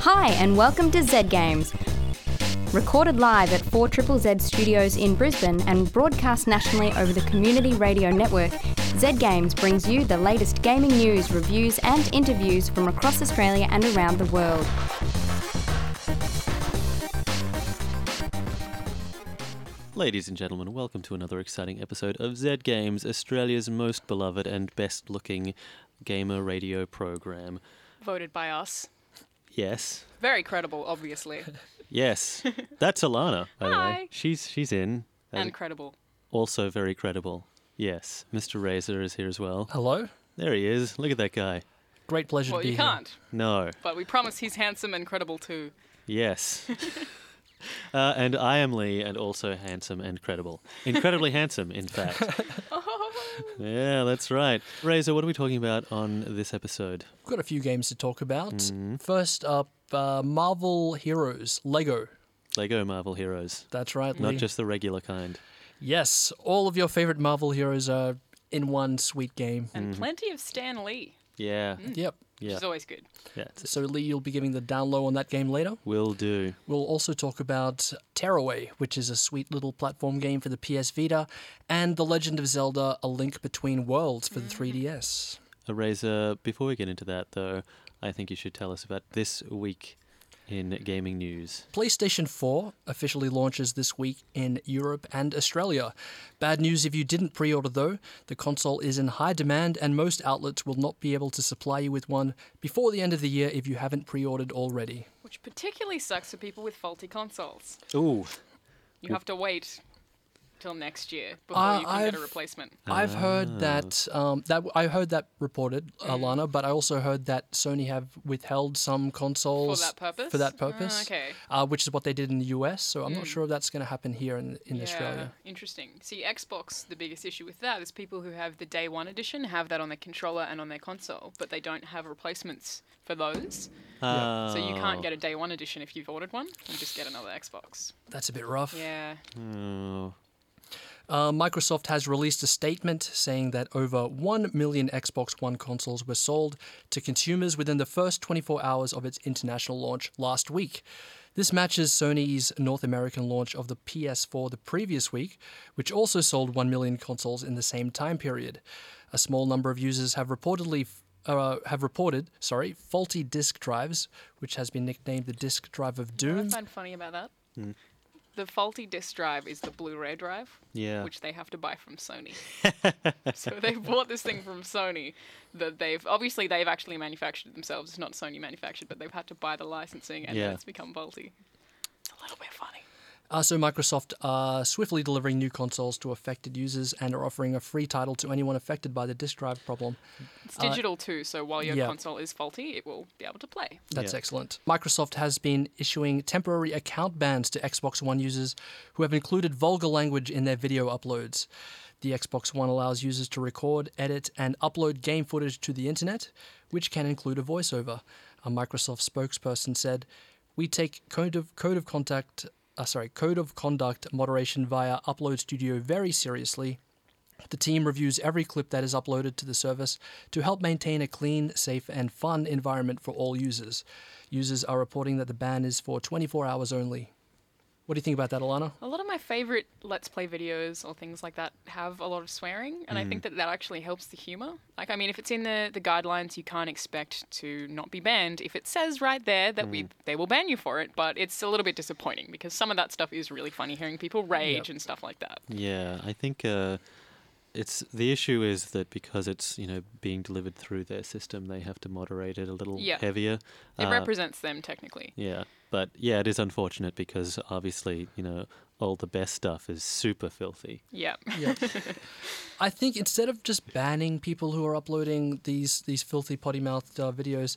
Hi and welcome to Z Games. Recorded live at 4ZZZ Studios in Brisbane and broadcast nationally over the Community Radio Network, Z Games brings you the latest gaming news, reviews and interviews from across Australia and around the world. Ladies and gentlemen, welcome to another exciting episode of Z Games, Australia's most beloved and best-looking gamer radio program. Voted by us. Yes. Very credible, obviously. Yes. That's Alana, by the way. Hi. She's in. And credible. Also very credible. Yes. Mr. Razor is here as well. Hello. There he is. Look at that guy. Great pleasure Well, to be you here. can't. No. But we promise he's handsome and credible too. Yes. And I am Lee, and also handsome and credible. Incredibly handsome, in fact. Yeah, that's right. Razor, what are we talking about on this episode? We've got a few games to talk about. Mm-hmm. First up, Marvel Heroes, Lego. Lego Marvel Heroes. That's right, Not Lee. just the regular kind. Yes, all of your favorite Marvel heroes are in one sweet game. And plenty of Stan Lee, Yeah. Yep. which Yeah. is always good. Yeah. So, Lee, you'll be giving the down low on that game later. Will do. We'll also talk about Tearaway, which is a sweet little platform game for the PS Vita, and The Legend of Zelda: A Link Between Worlds for the 3DS. Razor, before we get into that, though, I think you should tell us about this week in gaming news. PlayStation 4 officially launches this week in Europe and Australia. Bad news if you didn't pre-order though. The console is in high demand and most outlets will not be able to supply you with one before the end of the year if you haven't pre-ordered already. Which particularly sucks for people with faulty consoles. Ooh. You have to wait till next year before you can get a replacement. I've heard that I heard that reported, Alana, but I also heard that Sony have withheld some consoles For that purpose? For that purpose, Okay. which is what they did in the US. So I'm not sure if that's going to happen here in Australia. Interesting. See, Xbox, the biggest issue with that is people who have the Day One edition have that on their controller and on their console, but they don't have replacements for those. So you can't get a Day One edition if you've ordered one. You just get another Xbox. That's a bit rough. Yeah. Oh. Microsoft has released a statement saying that over 1 million Xbox One consoles were sold to consumers within the first 24 hours of its international launch last week. This matches Sony's North American launch of the PS4 the previous week, which also sold 1 million consoles in the same time period. A small number of users have reported faulty disk drives, which has been nicknamed the disk drive of What I doom. find funny about that? The faulty disk drive is the Blu-ray drive, Yeah. which they have to buy from Sony. So they bought this thing from Sony that they've actually manufactured it themselves. It's not Sony manufactured, but they've had to buy the licensing and Yeah. it's become faulty. It's a little bit funny. So Microsoft are swiftly delivering new consoles to affected users and are offering a free title to anyone affected by the disk drive problem. It's digital too, so while your yeah. console is faulty, it will be able to play. That's Yeah. excellent. Microsoft has been issuing temporary account bans to Xbox One users who have included vulgar language in their video uploads. The Xbox One allows users to record, edit, and upload game footage to the internet, which can include a voiceover. A Microsoft spokesperson said, "We take code of conduct moderation via Upload Studio very seriously. The team reviews every clip that is uploaded to the service to help maintain a clean, safe, and fun environment for all users. Users are reporting that the ban is for 24 hours only." What do you think about that, Alana? A lot of my favorite Let's Play videos or things like that have a lot of swearing, and I think that actually helps the humor. Like, I mean, if it's in the guidelines, you can't expect to not be banned. If it says right there that they will ban you for it, but it's a little bit disappointing because some of that stuff is really funny, hearing people rage and stuff like that. Yeah, I think it's the issue is that because it's being delivered through their system, they have to moderate it a little Yeah. heavier. It represents them, technically. Yeah, but yeah, it is unfortunate because obviously all the best stuff is super filthy. Yeah. Yeah. I think instead of just banning people who are uploading these filthy potty-mouthed videos,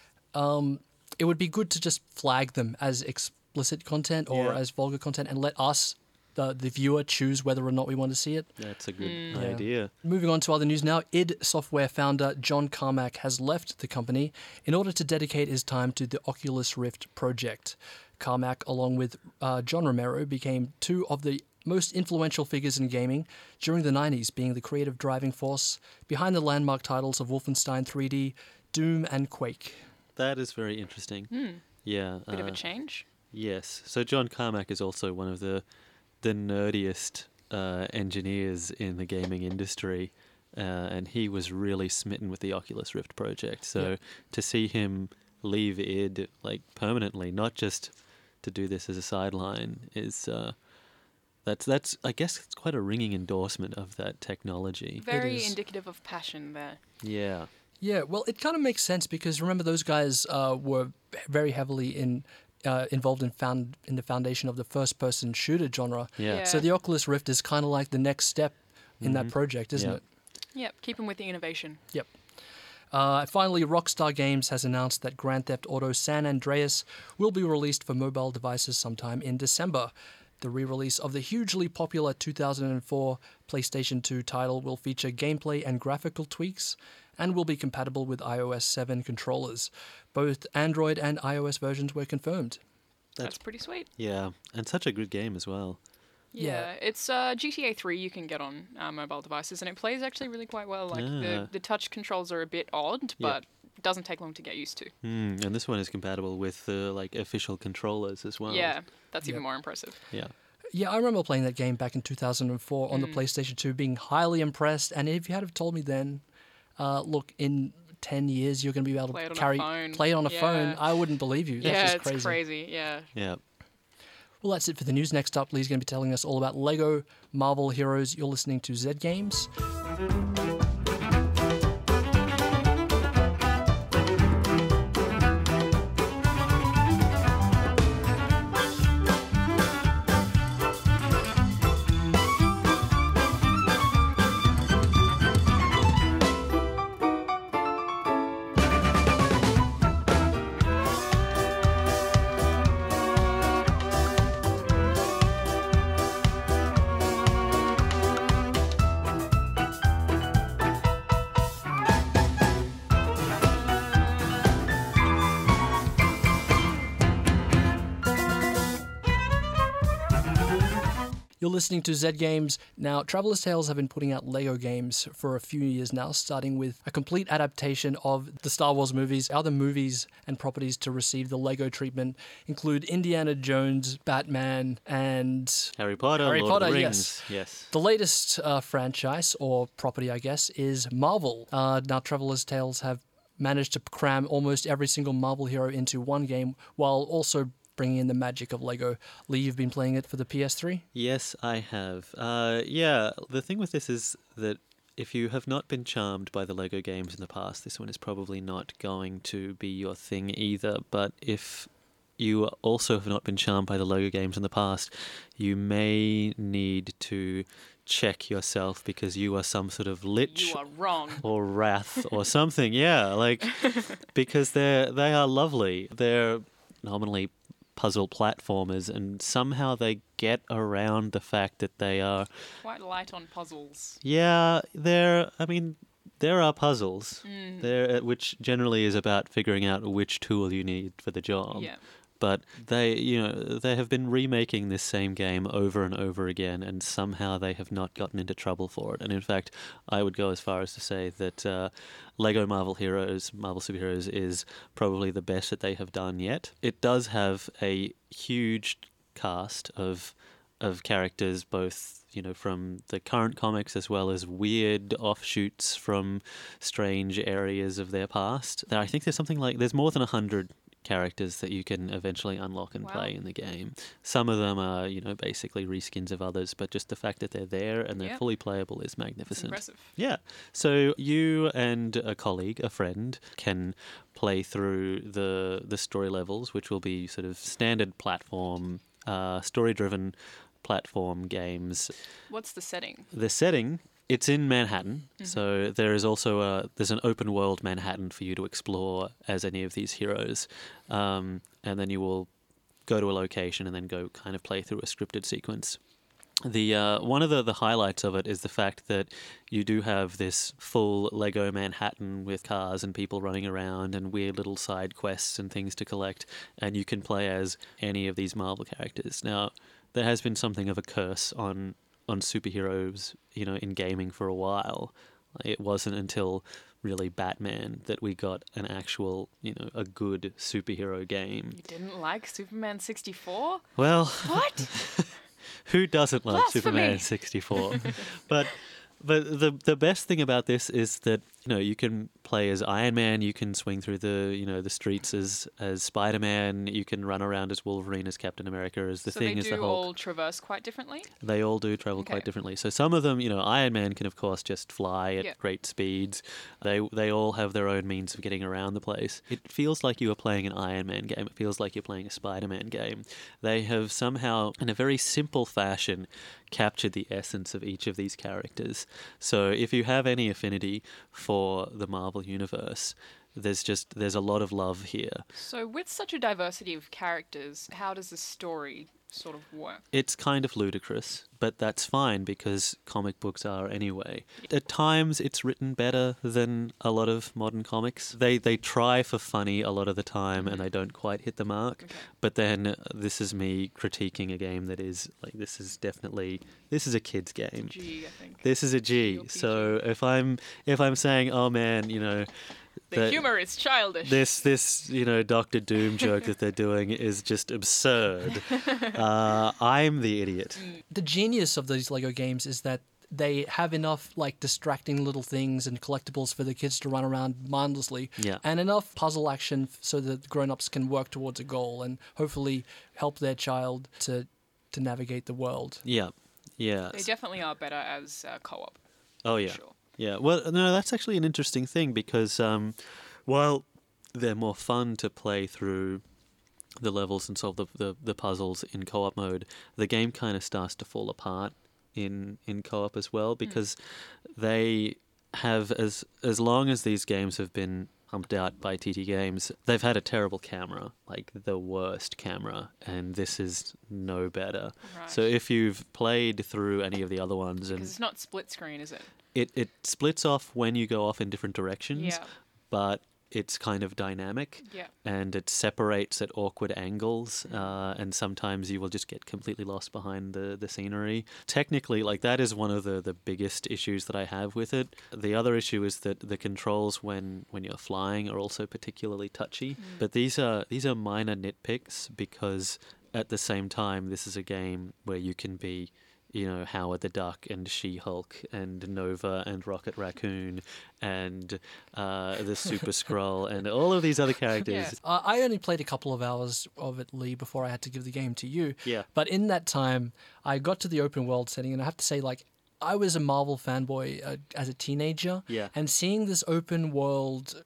it would be good to just flag them as explicit content or Yeah. as vulgar content and let us, the viewer, choose whether or not we want to see it. That's a good idea. Moving on to other news now, id Software founder John Carmack has left the company in order to dedicate his time to the Oculus Rift project. Carmack, along with John Romero, became two of the most influential figures in gaming during the 90s, being the creative driving force behind the landmark titles of Wolfenstein 3D, Doom, and Quake. That is very interesting. Yeah. Bit of a change. Yes. So John Carmack is also one of the nerdiest engineers in the gaming industry, and he was really smitten with the Oculus Rift project. So to see him leave id like permanently, not just to do this as a sideline, is that's I guess it's quite a ringing endorsement of that technology. Very is. indicative of passion there. Yeah. Yeah, well, it kind of makes sense because remember those guys were very heavily involved in the foundation of the first-person shooter genre. Yeah. So the Oculus Rift is kind of like the next step in that project, isn't Yeah. it? Yep, keep them with the innovation. Yep. Finally, Rockstar Games has announced that Grand Theft Auto San Andreas will be released for mobile devices sometime in December. The re-release of the hugely popular 2004 PlayStation 2 title will feature gameplay and graphical tweaks and will be compatible with iOS 7 controllers. Both Android and iOS versions were confirmed. That's pretty sweet. Yeah, and such a good game as well. Yeah, it's GTA 3 you can get on mobile devices, and it plays actually really quite well. Like the touch controls are a bit odd, but it doesn't take long to get used to. And this one is compatible with the like official controllers as well. Yeah, that's even more impressive. Yeah. Yeah, I remember playing that game back in 2004 on the PlayStation 2, being highly impressed. And if you had have told me then, look, in 10 years you're going to be able Play it to on a phone. play it on a Yeah. phone, I wouldn't believe you. That's Yeah, just it's crazy. crazy. Yeah. Yeah. Well, that's it for the news. Next up, Lee's going to be telling us all about Lego Marvel Heroes. You're listening to Z Games. You're listening to Z Games. Now, Traveller's Tales have been putting out Lego games for a few years now, starting with a complete adaptation of the Star Wars movies. Other movies and properties to receive the Lego treatment include Indiana Jones, Batman, and Harry Potter, Harry Lord Potter, of the Rings. Yes. the latest franchise or property, I guess, is Marvel. Now, Traveller's Tales have managed to cram almost every single Marvel hero into one game while also bringing in the magic of Lego. Lee, you've been playing it for the PS3? Yes, I have. Yeah, the thing with this is that if you have not been charmed by the Lego games in the past, this one is probably not going to be your thing either. But if you also have not been charmed by the Lego games in the past, you may need to check yourself because you are some sort of lich You are wrong. or wrath or something. Yeah, like because they are lovely. They're nominally puzzle platformers, and somehow they get around the fact that they are. Quite light on puzzles. Yeah, there are puzzles, which generally is about figuring out which tool you need for the job. Yeah. But they have been remaking this same game over and over again, and somehow they have not gotten into trouble for it. And in fact, I would go as far as to say that Lego Marvel Superheroes is probably the best that they have done yet. It does have a huge cast of characters, both from the current comics as well as weird offshoots from strange areas of their past. I think there's more than 100 characters that you can eventually unlock and play in the game. Some of them are, basically reskins of others, but just the fact that they're there and they're fully playable is magnificent. Impressive. Yeah. So you and a colleague, a friend, can play through the story levels, which will be sort of standard platform, story-driven platform games. What's the setting? The setting, it's in Manhattan, so there is also there's an open world Manhattan for you to explore as any of these heroes, and then you will go to a location and then go kind of play through a scripted sequence. The one of the highlights of it is the fact that you do have this full Lego Manhattan with cars and people running around and weird little side quests and things to collect, and you can play as any of these Marvel characters. Now, there has been something of a curse on superheroes, in gaming for a while. It wasn't until really Batman that we got an actual, a good superhero game. You didn't like Superman 64? Well, What? who doesn't like Blasphemy. Superman 64? But the best thing about this is that you can play as Iron Man, you can swing through the streets as Spider-Man, you can run around as Wolverine, as Captain America, as the Thing, as the So they do Hulk. all traverse quite differently? They all do travel Okay. quite differently. So some of them, Iron Man can of course just fly at Yeah. great speeds. They all have their own means of getting around the place. It feels like you are playing an Iron Man game. It feels like you're playing a Spider-Man game. They have somehow, in a very simple fashion, captured the essence of each of these characters. So if you have any affinity for the Marvel Universe, there's a lot of love here. So with such a diversity of characters, how does the story sort of work? It's kind of ludicrous, but that's fine because comic books are anyway. At times, it's written better than a lot of modern comics. They try for funny a lot of the time, and they don't quite hit the mark. Okay. But then this is me critiquing a game that is like this is a kid's game. G, I think. This is a G. PG. So if I'm saying, oh man, The humor is childish. this Doctor Doom joke that they're doing is just absurd. I'm the idiot. The genius of these Lego games is that they have enough distracting little things and collectibles for the kids to run around mindlessly, Yeah. and enough puzzle action so that grown-ups can work towards a goal and hopefully help their child to navigate the world. Yeah. Yeah. They definitely are better as co-op. Oh yeah. Sure. Yeah. Well, no, that's actually an interesting thing because while they're more fun to play through the levels and solve the puzzles in co-op mode, the game kind of starts to fall apart in co-op as well because they have, as long as these games have been pumped out by TT Games, they've had a terrible camera, like the worst camera, and this is no better. Right. So if you've played through any of the other ones, and Because it's not split screen, is it? it splits off when you go off in different directions, Yeah. but it's kind of dynamic. Yeah. And it separates at awkward angles, and sometimes you will just get completely lost behind the scenery. Technically, that is one of the biggest issues that I have with it. The other issue is that the controls when you're flying are also particularly touchy. But these are minor nitpicks because at the same time, this is a game where you can be Howard the Duck and She-Hulk and Nova and Rocket Raccoon and the Super Skrull and all of these other characters. Yeah. I only played a couple of hours of it, Lee, before I had to give the game to you. Yeah. But in that time, I got to the open world setting, and I have to say, I was a Marvel fanboy as a teenager. Yeah. And seeing this open world,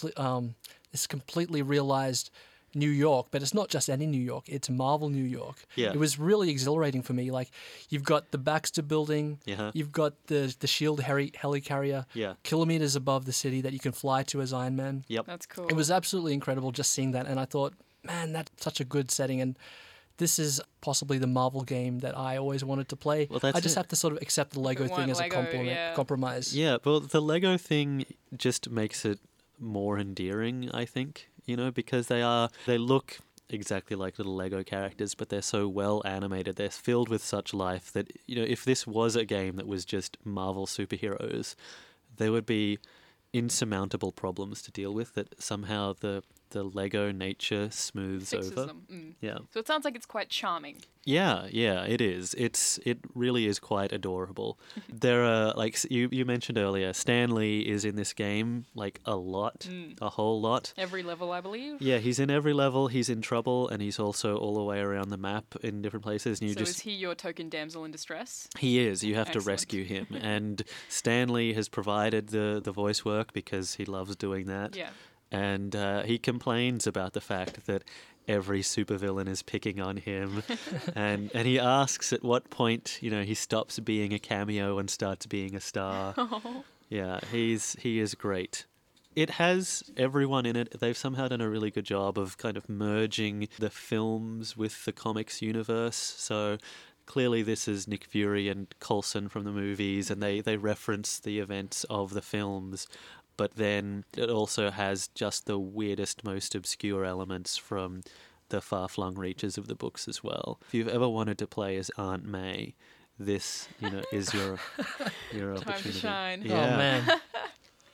this completely realized New York, but it's not just any New York, it's Marvel New York. Yeah. It was really exhilarating for me. You've got the Baxter building, Yeah. you've got the SHIELD helicarrier, Yeah. kilometers above the city that you can fly to as Iron Man. Yep. That's cool. It was absolutely incredible just seeing that, and I thought, man, that's such a good setting, and this is possibly the Marvel game that I always wanted to play. Well, that's I just it. have to sort of accept the Lego If it thing weren't as a Lego, yeah. compromise. Yeah, well, the Lego thing just makes it more endearing, I think, because they look exactly like little Lego characters, but they're so well animated. They're filled with such life that, if this was a game that was just Marvel superheroes, there would be insurmountable problems to deal with that somehow the Lego nature smooths Fixes over. them. Mm. Yeah. So it sounds like it's quite charming. Yeah, it is. It really is quite adorable. There are, you mentioned earlier, Stan Lee is in this game a lot, a whole lot. Every level, I believe. Yeah, he's in every level. He's in trouble, and he's also all the way around the map in different places. And So is he your token damsel in distress? He is. You have to Excellent. rescue him, and Stan Lee has provided the voice work because he loves doing that. Yeah. And he complains about the fact that every supervillain is picking on him, and he asks at what point he stops being a cameo and starts being a star. Yeah, he is great. It has everyone in it. They've somehow done a really good job of kind of merging the films with the comics universe. So clearly this is Nick Fury and Coulson from the movies, and they reference the events of the films. But then it also has just the weirdest, most obscure elements from the far-flung reaches of the books as well. If you've ever wanted to play as Aunt May, this, is your opportunity. Time to shine. Yeah. Oh, man.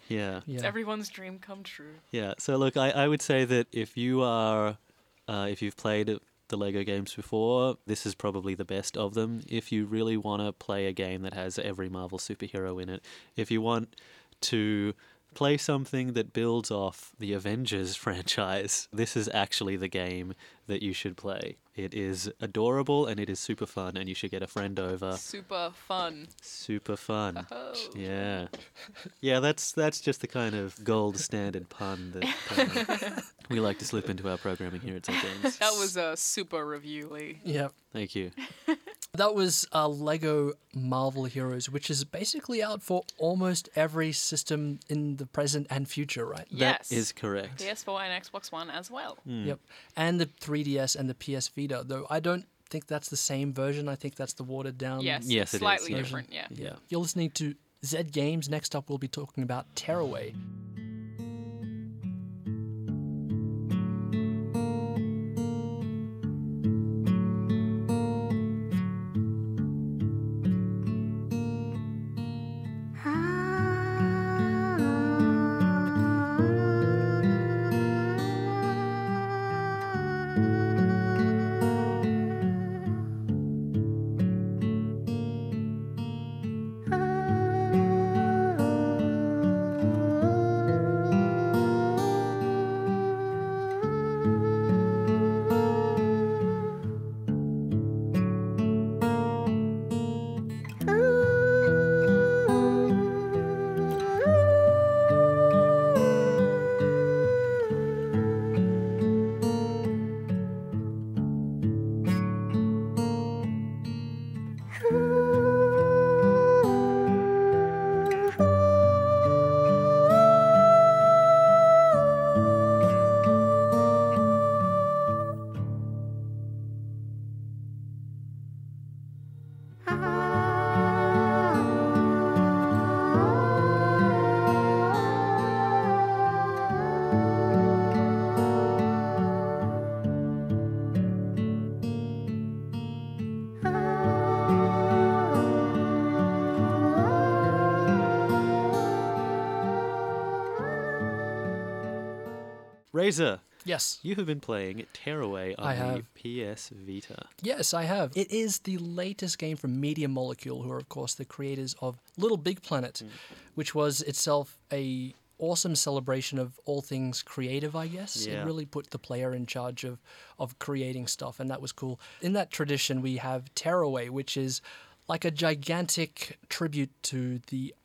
Yeah. Yeah. It's everyone's dream come true. Yeah. So look, I would say that if you've played the Lego games before, this is probably the best of them. If you really want to play a game that has every Marvel superhero in it, if you want to play something that builds off the Avengers franchise, this is actually the game that you should play. It is adorable and it is super fun, and you should get a friend over. Super fun. Super fun. Oh. Yeah. Yeah, that's just the kind of gold standard pun that we like to slip into our programming here at Zed Games. That was a super review, Lee. Yeah. Thank you. That was Lego Marvel Heroes, which is basically out for almost every system in the present and future, right? Yes. That is correct. PS4 and Xbox One as well. Yep. And the 3DS and the PS Vita, though I don't think that's the same version. I think that's the watered down. Yes, Yes, it's it is, slightly yeah. different, yeah. Yeah. You're listening to Zed Games. Next up, we'll be talking about Tearaway. Razor, Yes. you have been playing Tearaway on I the have. PS Vita. Yes, I have. It is the latest game from Media Molecule, who are, of course, the creators of Little Big Planet, which was itself a awesome celebration of all things creative, I guess. Yeah. It really put the player in charge of creating stuff, and that was cool. In that tradition, we have Tearaway, which is like a gigantic tribute to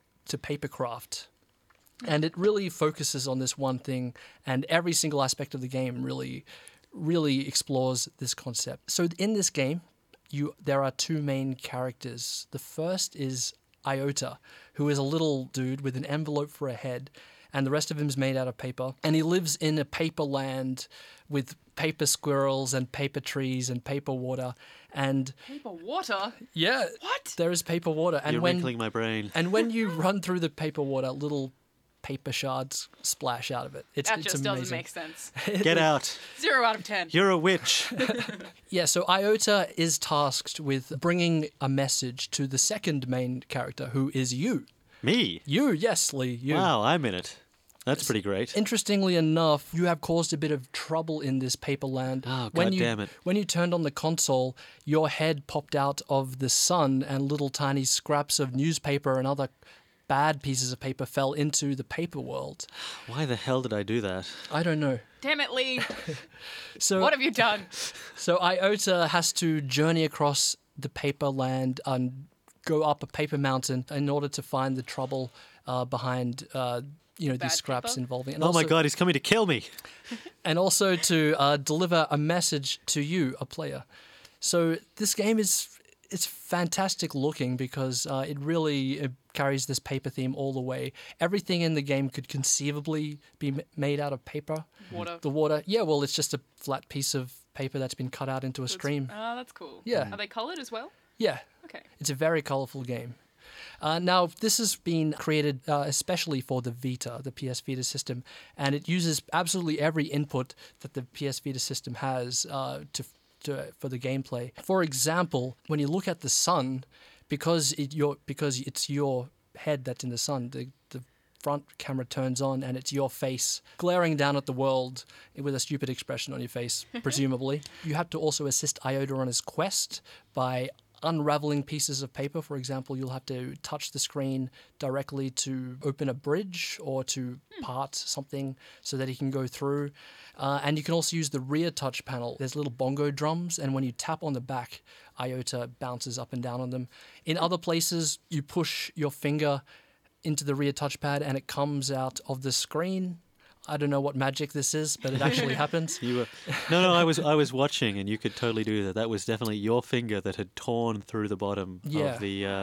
papercraft. And it really focuses on this one thing, and every single aspect of the game really, really explores this concept. So in this game, there are two main characters. The first is Iota, who is a little dude with an envelope for a head, and the rest of him is made out of paper. And he lives in a paper land with paper squirrels and paper trees and paper water. And Paper water? yeah, What? there is paper water. And You're wrinkling my brain. and when you run through the paper water, little paper shards splash out of it. It's That just amazing. doesn't make sense. Get out. 0 out of 10. You're a witch. Yeah, so Iota is tasked with bringing a message to the second main character, who is you. Me? You, yes, Lee, you. Wow, I'm in it. That's pretty great. Interestingly enough, you have caused a bit of trouble in this paper land. Oh, when you, goddammit. When you turned on the console, your head popped out of the sun and little tiny scraps of newspaper and other bad pieces of paper fell into the paper world. Why the hell did I do that? I don't know. Damn it, Lee. So What have you done? So Iota has to journey across the paper land and go up a paper mountain in order to find the trouble behind these Bad scraps paper? involving. And Oh my also- god, he's coming to kill me. And also to deliver a message to you, a player. So this game it's fantastic looking because it really carries this paper theme all the way. Everything in the game could conceivably be made out of paper. Water. The water, yeah, well, it's just a flat piece of paper that's been cut out into a stream. Oh, that's cool. Yeah. Are they coloured as well? Yeah, Okay. it's a very colourful game. Now, this has been created especially for the Vita, the PS Vita system, and it uses absolutely every input that the PS Vita system has for the gameplay. For example, when you look at the sun, because it's your head that's in the sun, the front camera turns on and it's your face glaring down at the world with a stupid expression on your face, presumably. You have to also assist Iota on his quest by unraveling pieces of paper. For example, you'll have to touch the screen directly to open a bridge or to part something so that he can go through. And you can also use the rear touch panel. There's little bongo drums, and when you tap on the back, Iota bounces up and down on them. In other places, you push your finger into the rear touchpad and it comes out of the screen. I don't know what magic this is, but it actually happens. No, I was watching, and you could totally do that. That was definitely your finger that had torn through the bottom of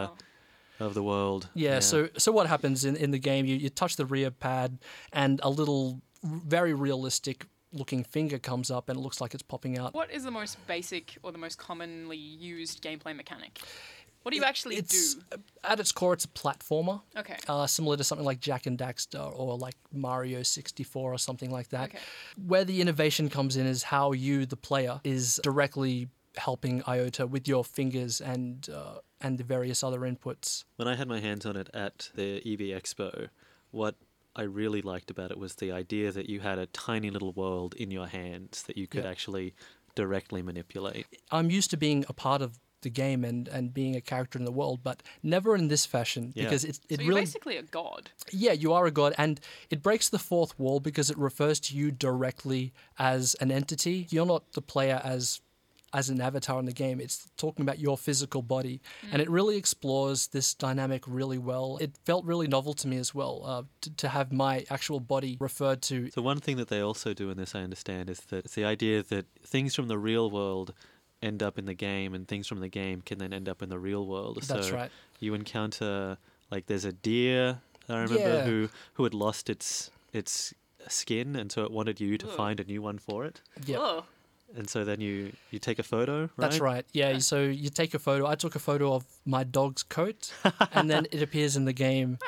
the world. Yeah. So what happens in the game? You touch the rear pad, and a little, very realistic looking finger comes up, and it looks like it's popping out. What is the most basic or the most commonly used gameplay mechanic? What do you actually do? At its core, it's a platformer. Okay. Similar to something like Jak and Daxter or like Mario 64 or something like that. Okay. Where the innovation comes in is how you, the player, is directly helping Iota with your fingers and the various other inputs. When I had my hands on it at the EV Expo, what I really liked about it was the idea that you had a tiny little world in your hands that you could actually directly manipulate. I'm used to being a part of the game and being a character in the world, but never in this fashion, because it so you're really... basically a god. Yeah, you are a god, and it breaks the fourth wall because it refers to you directly as an entity. You're not the player as an avatar in the game. It's talking about your physical body, and it really explores this dynamic really well. It felt really novel to me as well, to have my actual body referred to. So one thing that they also do in this, I understand, is that it's the idea that things from the real world end up in the game, and things from the game can then end up in the real world. That's right. You encounter, like, there's a deer, I remember, who had lost its skin, and so it wanted you to find a new one for it. Yeah. Whoa. And so then you take a photo, right? That's right. Yeah, so you take a photo. I took a photo of my dog's coat, and then it appears in the game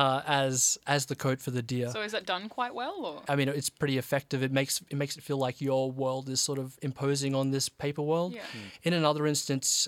as the coat for the deer. So is that done quite well, or? I mean, it's pretty effective. It makes it feel like your world is sort of imposing on this paper world. Yeah. In another instance,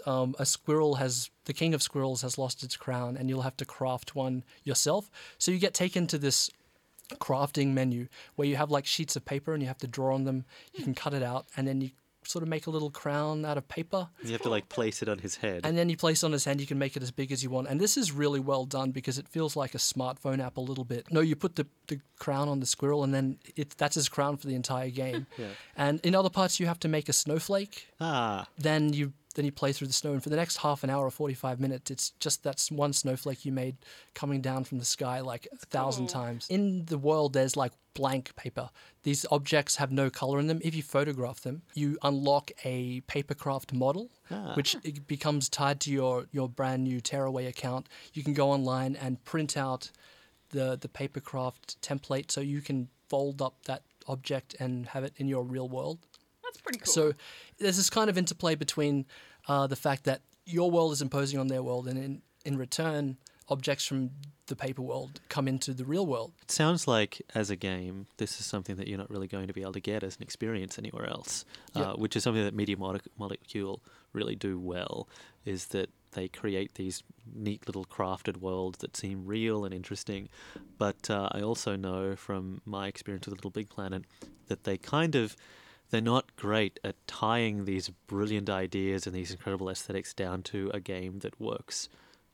the king of squirrels has lost its crown, and you'll have to craft one yourself. So you get taken to this crafting menu where you have like sheets of paper and you have to draw on them. You can cut it out, and then you sort of make a little crown out of paper. You have to like place it on his head. And then you place it on his hand. You can make it as big as you want. And this is really well done because it feels like a smartphone app a little bit. No, you put the crown on the squirrel, and then that's his crown for the entire game. Yeah. And in other parts, you have to make a snowflake. Then you play through the snow, and for the next half an hour or 45 minutes, it's just that one snowflake you made coming down from the sky like 1,000 times. In the world, there's like blank paper. These objects have no color in them. If you photograph them, you unlock a papercraft model, which it becomes tied to your brand new Tearaway account. You can go online and print out the papercraft template so you can fold up that object and have it in your real world. That's pretty cool. So there's this kind of interplay between the fact that your world is imposing on their world, and in return, objects from the paper world come into the real world. It sounds like, as a game, this is something that you're not really going to be able to get as an experience anywhere else, which is something that Media Molecule really do well, is that they create these neat little crafted worlds that seem real and interesting. But I also know from my experience with Little Big Planet that they're not great at tying these brilliant ideas and these incredible aesthetics down to a game that works,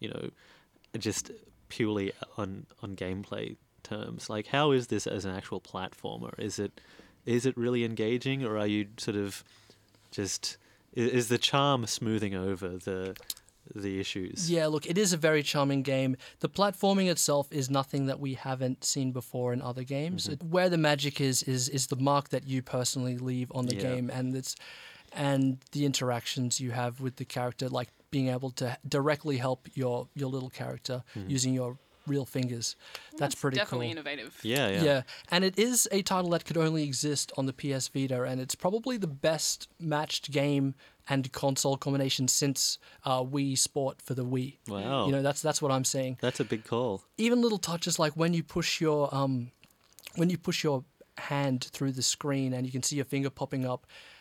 just purely on gameplay terms. Like, how is this as an actual platformer? Is it really engaging, or are you sort of just... Is the charm smoothing over the issues? Yeah, look, it is a very charming game. The platforming itself is nothing that we haven't seen before in other games. Mm-hmm. Where the magic is the mark that you personally leave on the game, and the interactions you have with the character, like being able to directly help your little character using your real fingers. That's pretty definitely cool. innovative. Yeah, and it is a title that could only exist on the PS Vita, and it's probably the best matched game and console combination since Wii Sport for the Wii. Wow. That's what I'm saying. That's a big call. Even little touches like when you push your hand through the screen and you can see your finger popping up,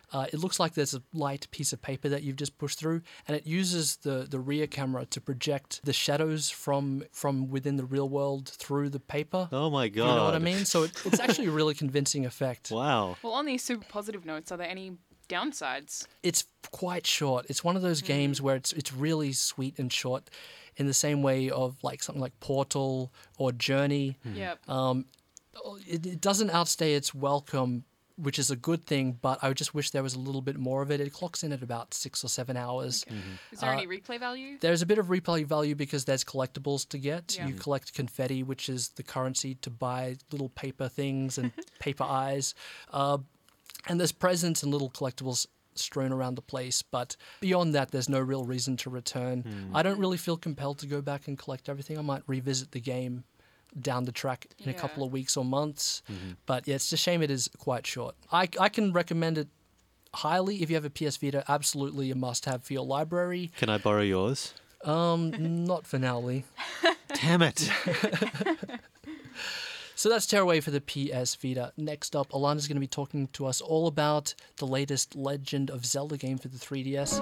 It looks like there's a light piece of paper that you've just pushed through, and it uses the rear camera to project the shadows from within the real world through the paper. Oh my god! You know what I mean? So it's actually a really convincing effect. Wow. Well, on these super positive notes, are there any downsides? It's quite short. It's one of those games where it's really sweet and short, in the same way of like something like Portal or Journey. Yep. It doesn't outstay its welcome, which is a good thing, but I just wish there was a little bit more of it. It clocks in at about 6 or 7 hours. Okay. Is there any replay value? There's a bit of replay value because there's collectibles to get. Yeah. You collect confetti, which is the currency to buy little paper things and paper eyes. And there's presents and little collectibles strewn around the place, but beyond that, there's no real reason to return. I don't really feel compelled to go back and collect everything. I might revisit the game down the track in a couple of weeks or months. But yeah, it's a shame it is quite short. I can recommend it highly. If you have a PS Vita, absolutely a must-have for your library. Can I borrow yours? Not for now, Lee. Damn it! So that's Tearaway for the PS Vita. Next up, Alana's going to be talking to us all about the latest Legend of Zelda game for the 3DS.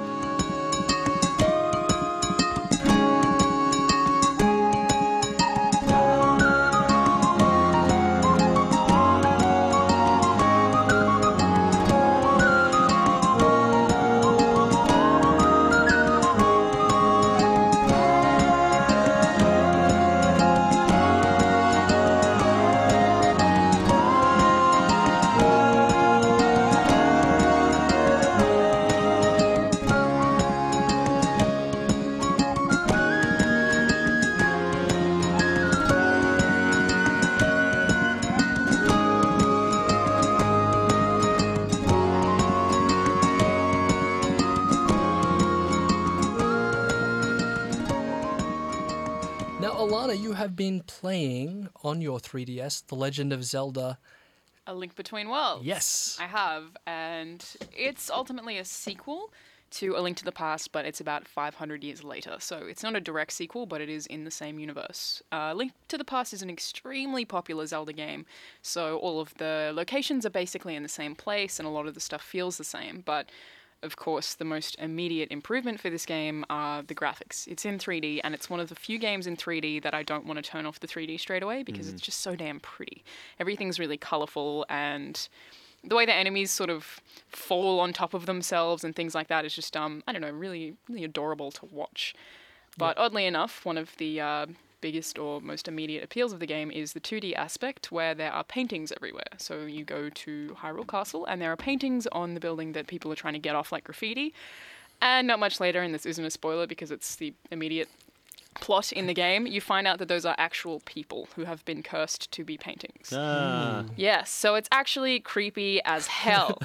Alana, you have been playing on your 3DS The Legend of Zelda. A Link Between Worlds. Yes. I have, and it's ultimately a sequel to A Link to the Past, but it's about 500 years later. So it's not a direct sequel, but it is in the same universe. Link to the Past is an extremely popular Zelda game, so all of the locations are basically in the same place, and a lot of the stuff feels the same, but of course, the most immediate improvement for this game are the graphics. It's in 3D, and it's one of the few games in 3D that I don't want to turn off the 3D straight away because it's just so damn pretty. Everything's really colourful, and the way the enemies sort of fall on top of themselves and things like that is just, I don't know, really, really adorable to watch. But oddly enough, one of the biggest or most immediate appeals of the game is the 2D aspect, where there are paintings everywhere. So you go to Hyrule Castle and there are paintings on the building that people are trying to get off like graffiti. And not much later, and this isn't a spoiler because it's the immediate plot in the game, you find out that those are actual people who have been cursed to be paintings. Yes, so it's actually creepy as hell.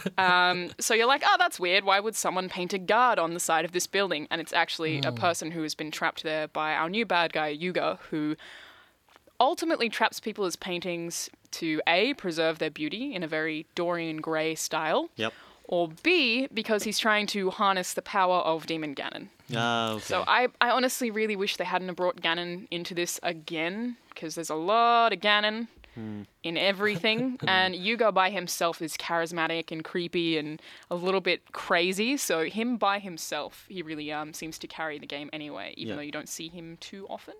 So you're like, oh, that's weird. Why would someone paint a guard on the side of this building? And it's actually a person who has been trapped there by our new bad guy, Yuga, who ultimately traps people as paintings to A, preserve their beauty in a very Dorian Gray style, or B, because he's trying to harness the power of Demon Ganon. Okay. So I honestly really wish they hadn't brought Ganon into this again, because there's a lot of Ganon in everything, and Yuga by himself is charismatic and creepy and a little bit crazy, so him by himself, he really seems to carry the game anyway, even though you don't see him too often.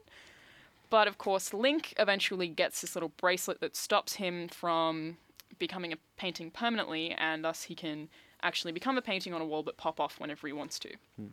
But of course, Link eventually gets this little bracelet that stops him from becoming a painting permanently, and thus he can actually become a painting on a wall but pop off whenever he wants to.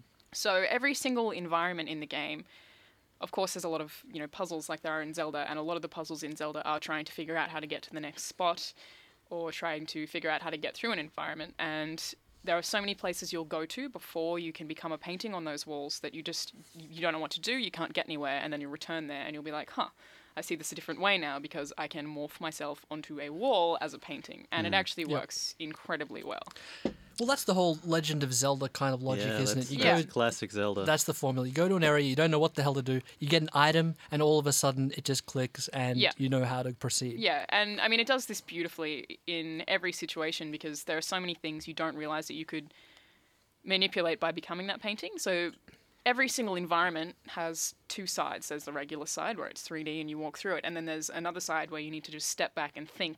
So every single environment in the game, of course, there's a lot of puzzles like there are in Zelda, and a lot of the puzzles in Zelda are trying to figure out how to get to the next spot or trying to figure out how to get through an environment. And there are so many places you'll go to before you can become a painting on those walls that you don't know what to do, you can't get anywhere, and then you return there and you'll be like, I see this a different way now because I can morph myself onto a wall as a painting, and it actually works incredibly well. Well, that's the whole Legend of Zelda kind of logic, isn't it? That's classic Zelda. That's the formula. You go to an area, you don't know what the hell to do, you get an item, and all of a sudden it just clicks and you know how to proceed. Yeah, and I mean, it does this beautifully in every situation because there are so many things you don't realize that you could manipulate by becoming that painting. So every single environment has two sides. There's the regular side where it's 3D and you walk through it, and then there's another side where you need to just step back and think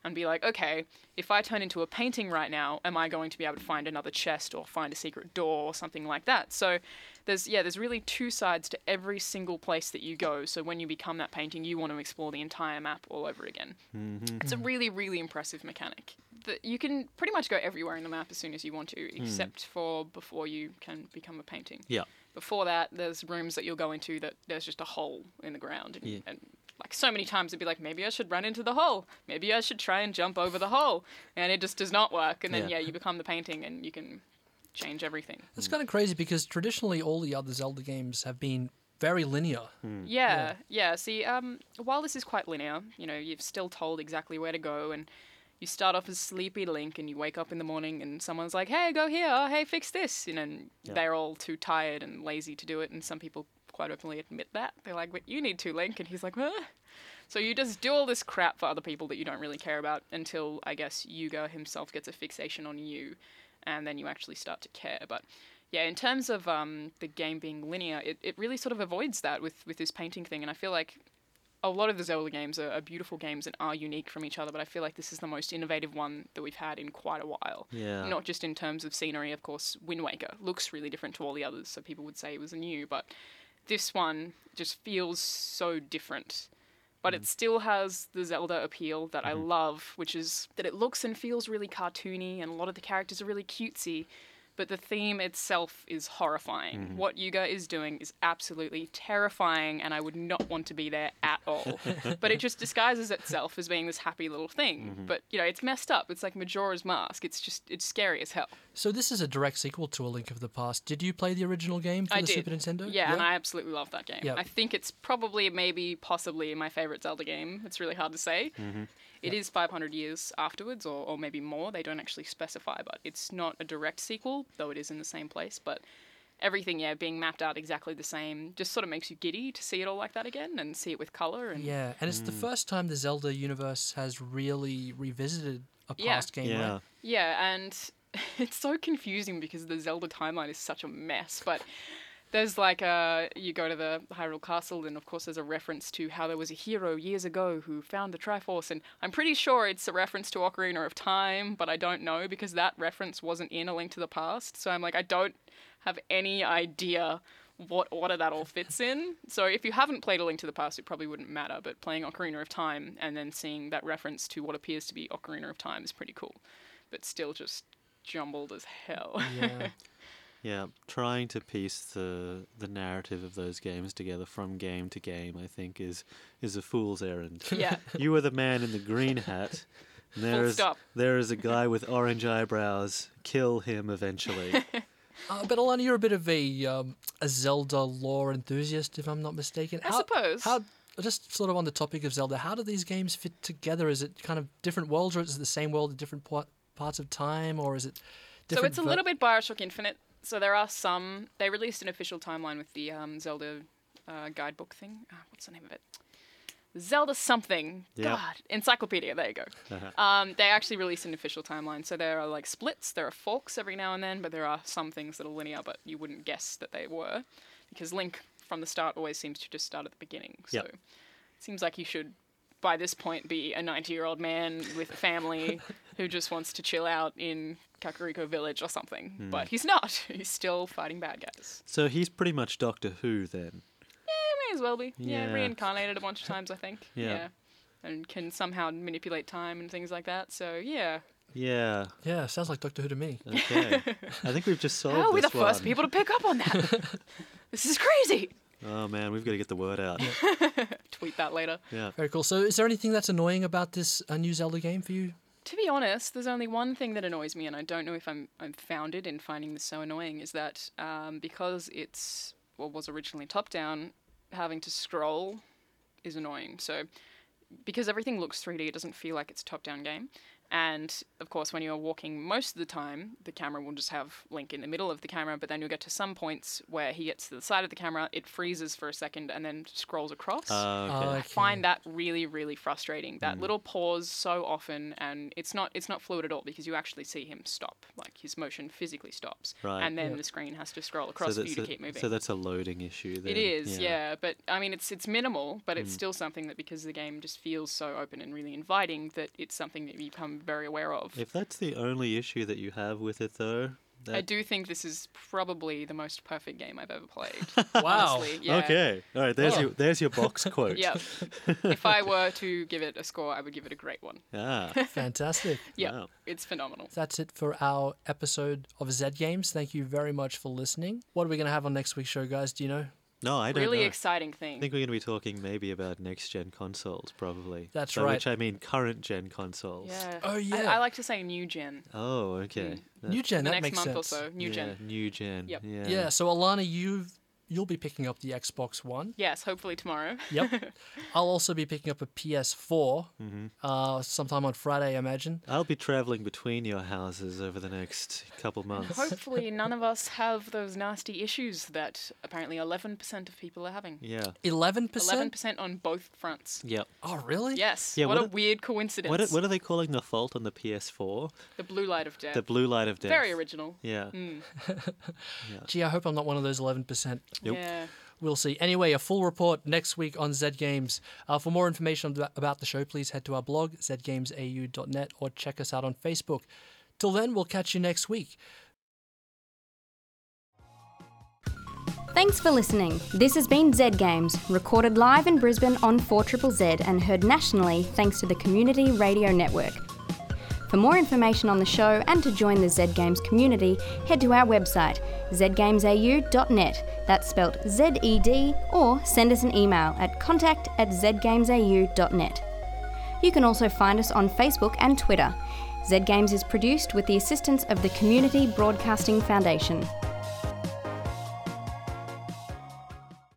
and be like, okay, if I turn into a painting right now, am I going to be able to find another chest or find a secret door or something like that? So there's really two sides to every single place that you go. So when you become that painting, you want to explore the entire map all over again. Mm-hmm. It's a really, really impressive mechanic. You can pretty much go everywhere in the map as soon as you want to, except for before you can become a painting. Yeah. Before that, there's rooms that you'll go into that there's just a hole in the ground. And like so many times it'd be like, maybe I should run into the hole. Maybe I should try and jump over the hole. And it just does not work. And then, you become the painting and you can change everything. It's kind of crazy because traditionally all the other Zelda games have been very linear. Yeah. See, while this is quite linear, you've still told exactly where to go, and you start off as Sleepy Link and you wake up in the morning and someone's like, hey, go here, oh, hey, fix this. And then they're all too tired and lazy to do it, and some people quite openly admit that. They're like, but you need to, Link. And he's like, huh? So you just do all this crap for other people that you don't really care about until, I guess, Yuga himself gets a fixation on you, and then you actually start to care. But yeah, in terms of the game being linear, it really sort of avoids that with this painting thing, and I feel like a lot of the Zelda games are beautiful games and are unique from each other, but I feel like this is the most innovative one that we've had in quite a while. Yeah. Not just in terms of scenery, of course. Wind Waker looks really different to all the others, so people would say it was new, but this one just feels so different. But it still has the Zelda appeal that I love, which is that it looks and feels really cartoony, and a lot of the characters are really cutesy, but the theme itself is horrifying. What Yuga is doing is absolutely terrifying, and I would not want to be there at all. But it just disguises itself as being this happy little thing. But, it's messed up. It's like Majora's Mask. It's scary as hell. So this is a direct sequel to A Link of the Past. Did you play the original game for I the did. Super Nintendo? Yeah, and I absolutely love that game. Yep. I think it's probably, maybe, possibly my favourite Zelda game. It's really hard to say. It is 500 years afterwards, or maybe more. They don't actually specify, but it's not a direct sequel, though it is in the same place. But everything, being mapped out exactly the same, just sort of makes you giddy to see it all like that again and see it with colour. And Yeah, and it's the first time the Zelda universe has really revisited a past game, right? Yeah, and it's so confusing because the Zelda timeline is such a mess, but there's like you go to the Hyrule Castle, and of course there's a reference to how there was a hero years ago who found the Triforce, and I'm pretty sure it's a reference to Ocarina of Time, but I don't know because that reference wasn't in A Link to the Past, so I'm like, I don't have any idea what order that all fits in. So if you haven't played A Link to the Past, it probably wouldn't matter, but playing Ocarina of Time and then seeing that reference to what appears to be Ocarina of Time is pretty cool, but still just jumbled as hell. Yeah. Yeah, trying to piece the narrative of those games together from game to game, I think, is a fool's errand. Yeah. You are the man in the green hat. And stop. there is a guy with orange eyebrows. Kill him eventually. But Alana, you're a bit of a Zelda lore enthusiast, if I'm not mistaken. I suppose. How, just sort of on the topic of Zelda, how do these games fit together? Is it kind of different worlds, or is it the same world at different parts of time, or is it different? So it's a little bit Bioshock Infinite. So there are some. They released an official timeline with the Zelda guidebook thing. What's the name of it? Zelda something. Yep. God, encyclopedia. There you go. They actually released an official timeline. So there are like splits. There are forks every now and then, but there are some things that are linear, but you wouldn't guess that they were, because Link from the start always seems to just start at the beginning. So Yep. it seems like he should, by this point, be a 90-year-old man with a family who just wants to chill out in Kakariko Village or something. But he's not. He's still fighting bad guys. So he's pretty much Doctor Who then. May as well be. Yeah, Yeah. reincarnated a bunch of times, I think. Yeah. And can somehow manipulate time and things like that. So, yeah. Yeah. Yeah, sounds like Doctor Who to me. Okay. I think we've just solved How are we the this first one. people to pick up on that? This is crazy. Oh man, we've got to get the word out. Tweet that later. Yeah. Very cool. So is there anything that's annoying about this new Zelda game for you? To be honest, there's only one thing that annoys me, and I don't know if I'm founded in finding this so annoying, is that because it's was originally top-down, having to scroll is annoying. So because everything looks 3D, it doesn't feel like it's a top-down game. And of course, when you're walking most of the time, the camera will just have Link in the middle of the camera, but then you'll get to some points where he gets to the side of the camera, it freezes for a second and then scrolls across. Okay. I find that really, really frustrating. That little pause so often, and it's not fluid at all because you actually see him stop. Like his motion physically stops. Right. And then the screen has to scroll across for you to keep moving. So that's a loading issue then. It is, yeah. But I mean, it's minimal, but it's still something that because the game just feels so open and really inviting that it's something that you become very aware of. If that's the only issue that you have with it, though, I do think this is probably the most perfect game I've ever played. Wow. Honestly, yeah. Okay. All right. There's your box quote. Yep. If I were to give it a score, I would give it a great one. Ah. Fantastic. Yeah, Wow. it's phenomenal. That's it for our episode of Z Games. Thank you very much for listening. What are we going to have on next week's show, guys? Do you know? No, I don't Really know. exciting I thing. think we're going to be talking maybe about next-gen consoles, probably. That's By right. which I mean current-gen consoles. Yeah. Oh, yeah. I like to say new gen. Oh, okay. New gen, The that next makes month sense. or so, new gen. New gen. Yep. Yeah. Yeah, so Alana, you'll be picking up the Xbox One. Yes, hopefully tomorrow. Yep. I'll also be picking up a PS4 sometime on Friday, I imagine. I'll be traveling between your houses over the next couple months. Hopefully none of us have those nasty issues that apparently 11% of people are having. Yeah. 11%? 11% on both fronts. Yep. Oh, really? Yes. Yeah, what a what weird coincidence. What are they calling the fault on the PS4? The blue light of death. The blue light of death. Very original. Yeah. Gee, I hope I'm not one of those 11%. Nope. Yeah. We'll see. Anyway, a full report next week on Z Games. For more information about the show, please head to our blog, zgamesau.net, or check us out on Facebook. Till then, we'll catch you next week. Thanks for listening. This has been Z Games, recorded live in Brisbane on 4ZZZ and heard nationally thanks to the Community Radio Network. For more information on the show and to join the Z Games community, head to our website, zgamesau.net. That's spelt Z-E-D, or send us an email at contact@zgamesau.net. You can also find us on Facebook and Twitter. Z Games is produced with the assistance of the Community Broadcasting Foundation.